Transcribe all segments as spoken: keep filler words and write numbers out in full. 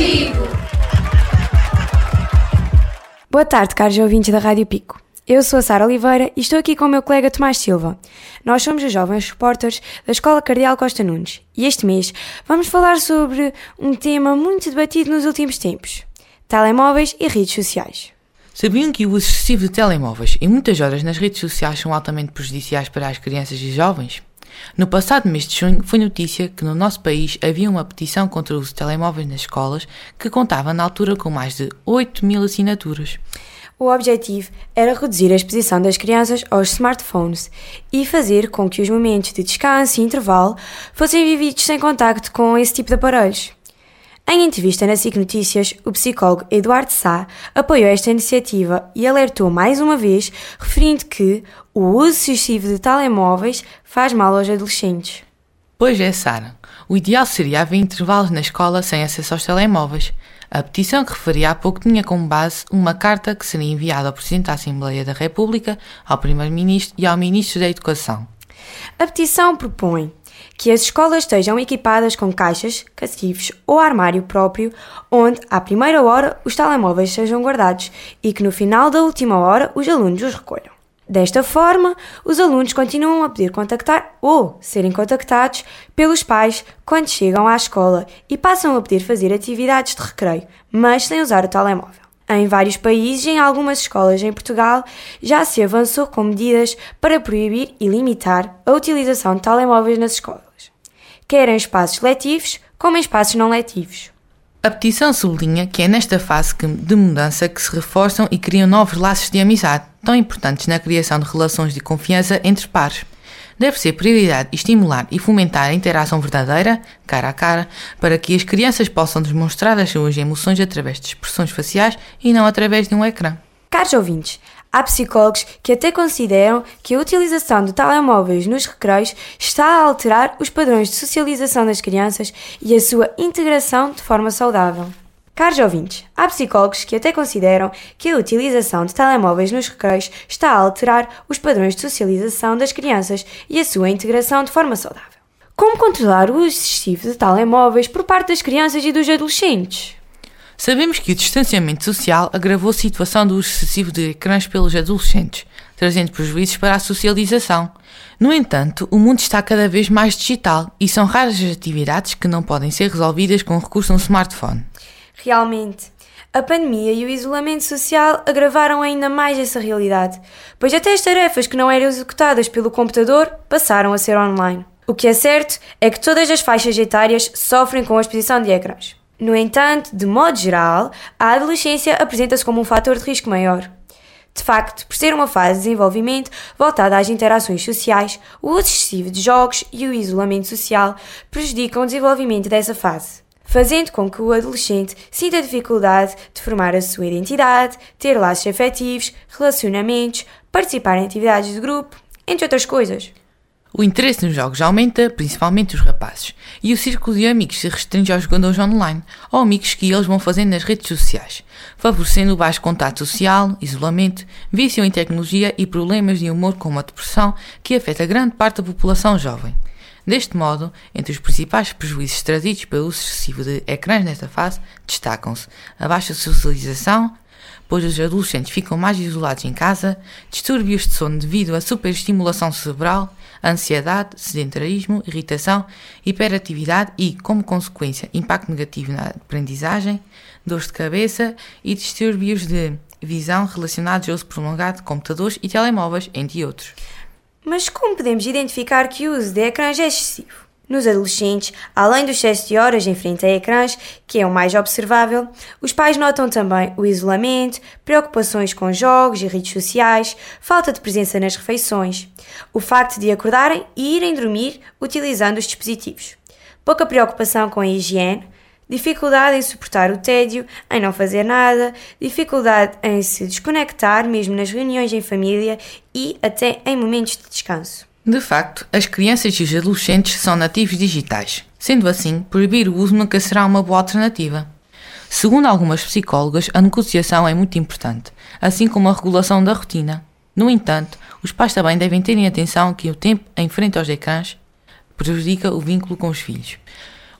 Pico! Boa tarde, caros ouvintes da Rádio Pico. Eu sou a Sara Oliveira e estou aqui com o meu colega Tomás Silva. Nós somos os jovens repórteres da Escola Cardeal Costa Nunes e este mês vamos falar sobre um tema muito debatido nos últimos tempos: telemóveis e redes sociais. Sabiam que o uso excessivo de telemóveis e muitas horas nas redes sociais são altamente prejudiciais para as crianças e jovens? No passado mês de junho foi notícia que no nosso país havia uma petição contra o uso de telemóveis nas escolas que contava na altura com mais de oito mil assinaturas. O objetivo era reduzir a exposição das crianças aos smartphones e fazer com que os momentos de descanso e intervalo fossem vividos sem contacto com esse tipo de aparelhos. Em entrevista na S I C Notícias, o psicólogo Eduardo Sá apoiou esta iniciativa e alertou mais uma vez, referindo que o uso excessivo de telemóveis faz mal aos adolescentes. Pois é, Sara. O ideal seria haver intervalos na escola sem acesso aos telemóveis. A petição que referi há pouco tinha como base uma carta que seria enviada ao Presidente da Assembleia da República, ao Primeiro-Ministro e ao Ministro da Educação. A petição propõe que as escolas estejam equipadas com caixas, cativos ou armário próprio, onde, à primeira hora, os telemóveis sejam guardados e que, no final da última hora, os alunos os recolham. Desta forma, os alunos continuam a poder contactar ou serem contactados pelos pais quando chegam à escola e passam a poder fazer atividades de recreio, mas sem usar o telemóvel. Em vários países e em algumas escolas em Portugal já se avançou com medidas para proibir e limitar a utilização de telemóveis nas escolas, quer em espaços letivos como em espaços não letivos. A petição sublinha que é nesta fase de mudança que se reforçam e criam novos laços de amizade, tão importantes na criação de relações de confiança entre pares. Deve ser prioridade estimular e fomentar a interação verdadeira, cara a cara, para que as crianças possam demonstrar as suas emoções através de expressões faciais e não através de um ecrã. Caros ouvintes, há psicólogos que até consideram que a utilização de telemóveis nos recreios está a alterar os padrões de socialização das crianças e a sua integração de forma saudável. Caros ouvintes, há psicólogos que até consideram que a utilização de telemóveis nos recreios está a alterar os padrões de socialização das crianças e a sua integração de forma saudável. Como controlar o uso excessivo de telemóveis por parte das crianças e dos adolescentes? Sabemos que o distanciamento social agravou a situação do uso excessivo de ecrãs pelos adolescentes, trazendo prejuízos para a socialização. No entanto, o mundo está cada vez mais digital e são raras as atividades que não podem ser resolvidas com o recurso a um smartphone. Realmente, a pandemia e o isolamento social agravaram ainda mais essa realidade, pois até as tarefas que não eram executadas pelo computador passaram a ser online. O que é certo é que todas as faixas etárias sofrem com a exposição de ecrãs. No entanto, de modo geral, a adolescência apresenta-se como um fator de risco maior. De facto, por ser uma fase de desenvolvimento voltada às interações sociais, o uso excessivo de jogos e o isolamento social prejudicam o desenvolvimento dessa fase, fazendo com que o adolescente sinta dificuldade de formar a sua identidade, ter laços afetivos, relacionamentos, participar em atividades de grupo, entre outras coisas. O interesse nos jogos aumenta, principalmente os rapazes, e o círculo de amigos se restringe aos jogadores online, ou amigos que eles vão fazendo nas redes sociais, favorecendo o baixo contato social, isolamento, vício em tecnologia e problemas de humor como a depressão, que afeta grande parte da população jovem. Deste modo, entre os principais prejuízos trazidos pelo uso excessivo de ecrãs nesta fase, destacam-se a baixa socialização, pois os adolescentes ficam mais isolados em casa, distúrbios de sono devido à superestimulação cerebral, ansiedade, sedentarismo, irritação, hiperatividade e, como consequência, impacto negativo na aprendizagem, dores de cabeça e distúrbios de visão relacionados ao uso prolongado de computadores e telemóveis, entre outros. Mas como podemos identificar que o uso de ecrãs é excessivo? Nos adolescentes, além do excesso de horas em frente a ecrãs, que é o mais observável, os pais notam também o isolamento, preocupações com jogos e redes sociais, falta de presença nas refeições, o facto de acordarem e irem dormir utilizando os dispositivos, pouca preocupação com a higiene, dificuldade em suportar o tédio, em não fazer nada, dificuldade em se desconectar mesmo nas reuniões em família e até em momentos de descanso. De facto, as crianças e os adolescentes são nativos digitais. Sendo assim, proibir o uso nunca será uma boa alternativa. Segundo algumas psicólogas, a negociação é muito importante, assim como a regulação da rotina. No entanto, os pais também devem ter em atenção que o tempo em frente aos ecrãs prejudica o vínculo com os filhos.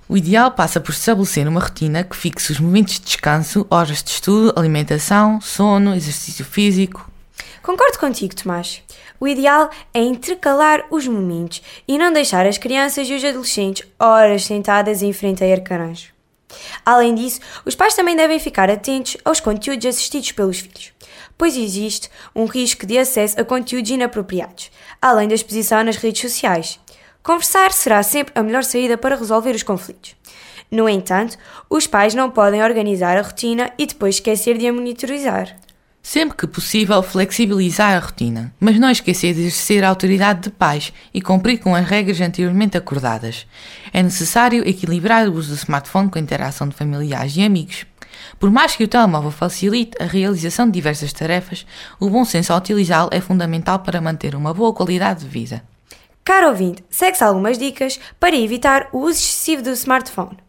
O ideal passa por estabelecer uma rotina que fixe os momentos de descanso, horas de estudo, alimentação, sono, exercício físico. Concordo contigo, Tomás. O ideal é intercalar os momentos e não deixar as crianças e os adolescentes horas sentadas em frente a ecrãs. Além disso, os pais também devem ficar atentos aos conteúdos assistidos pelos filhos, pois existe um risco de acesso a conteúdos inapropriados, além da exposição nas redes sociais. Conversar será sempre a melhor saída para resolver os conflitos. No entanto, os pais não podem organizar a rotina e depois esquecer de a monitorizar. Sempre que possível, flexibilizar a rotina, mas não esquecer de exercer a autoridade de pais e cumprir com as regras anteriormente acordadas. É necessário equilibrar o uso do smartphone com a interação de familiares e amigos. Por mais que o telemóvel facilite a realização de diversas tarefas, o bom senso ao utilizá-lo é fundamental para manter uma boa qualidade de vida. Caro ouvinte, segue-se algumas dicas para evitar o uso excessivo do smartphone.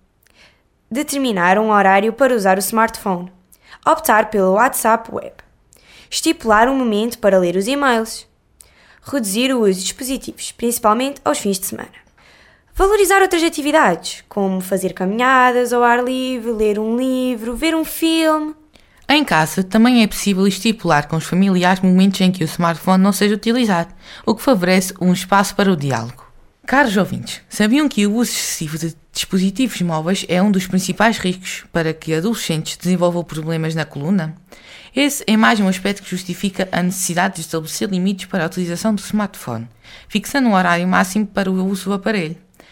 Determinar um horário para usar o smartphone. Optar pelo WhatsApp Web. Estipular um momento para ler os e-mails. Reduzir o uso de dispositivos, principalmente aos fins de semana. Valorizar outras atividades, como fazer caminhadas ao ar livre, ler um livro, ver um filme. Em casa, também é possível estipular com os familiares momentos em que o smartphone não seja utilizado, o que favorece um espaço para o diálogo. Caros ouvintes, sabiam que o uso excessivo de dispositivos móveis é um dos principais riscos para que adolescentes desenvolvam problemas na coluna? Esse é mais um aspecto que justifica a necessidade de estabelecer limites para a utilização do smartphone, fixando um horário máximo para o uso do aparelho.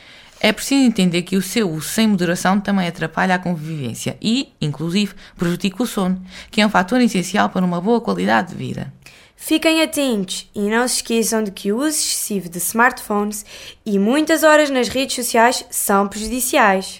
É preciso entender que o seu uso sem moderação também atrapalha a convivência e, inclusive, prejudica o sono, que é um fator essencial para uma boa qualidade de vida. Fiquem atentos e não se esqueçam de que o uso excessivo de smartphones e muitas horas nas redes sociais são prejudiciais.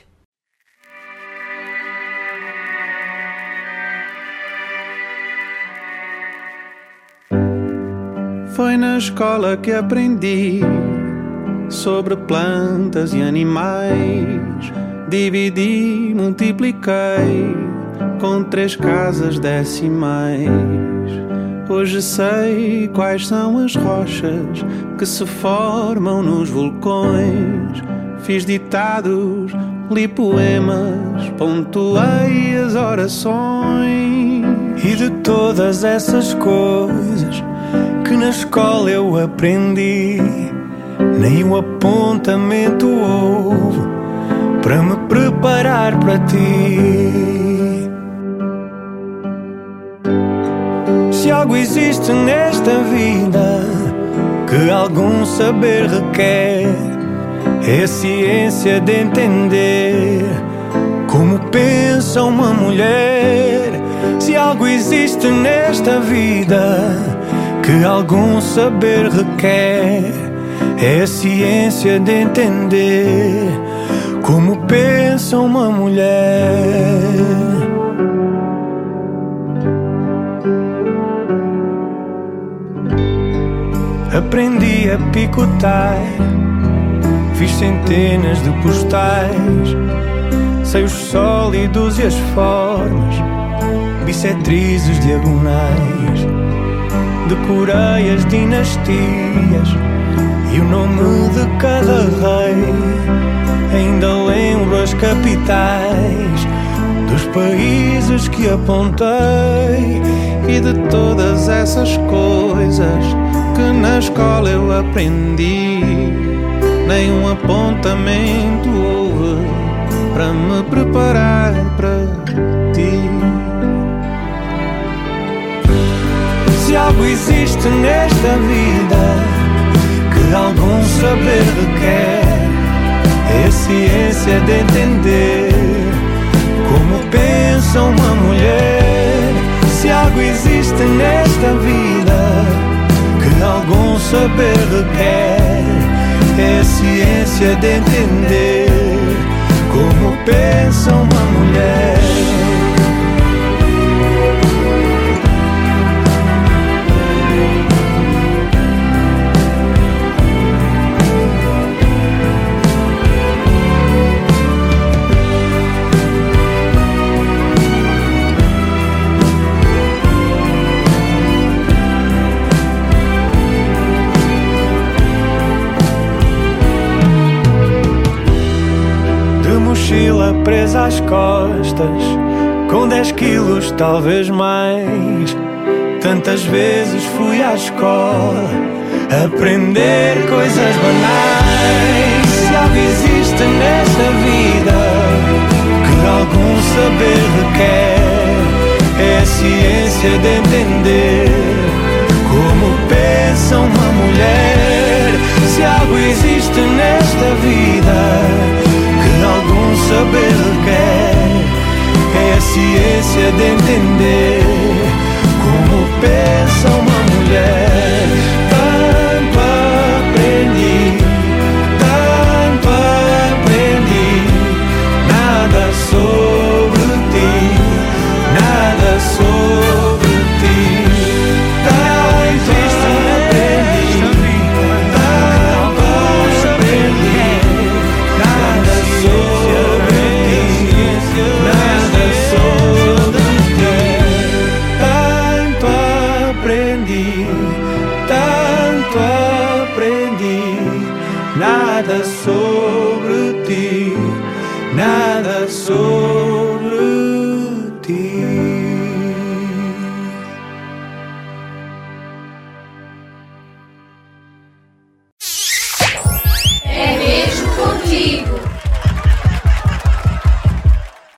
Foi na escola que aprendi sobre plantas e animais. Dividi, multipliquei com três casas decimais. Hoje sei quais são as rochas que se formam nos vulcões. Fiz ditados, li poemas, pontuei as orações. E de todas essas coisas que na escola eu aprendi, nem um apontamento houve para me preparar para ti. Se algo existe nesta vida que algum saber requer, é a ciência de entender como pensa uma mulher. Se algo existe nesta vida que algum saber requer, é a ciência de entender como pensa uma mulher. Aprendi a picotar, fiz centenas de postais, sei os sólidos e as formas, bissetrizes diagonais. Decorei as dinastias e o nome de cada rei. Ainda lembro as capitais dos países que apontei. E de todas essas coisas que na escola eu aprendi, nenhum apontamento houve para me preparar para ti. Se algo existe nesta vida que algum saber requer, é a ciência de entender como pensa uma mulher. Se algo existe nesta vida que algum saber requer, é a ciência de entender como pensa uma mulher. mochila presa às costas, com dez quilos talvez mais. Tantas vezes fui à escola aprender coisas banais. Se algo existe nesta vida que algum saber requer, é a ciência de entender como pensa uma mulher. Se algo existe nesta vida que algum saber requer, é a ciência de entender como pensa uma mulher. Tanto aprendi, tanto aprendi, nada sobre ti, nada sobre ti. Tanto aprendi, tanto aprendi, nada sobre ti, nada sobre ti. Tanto aprendi, tanto aprendi, nada sobre ti, nada sobre ti.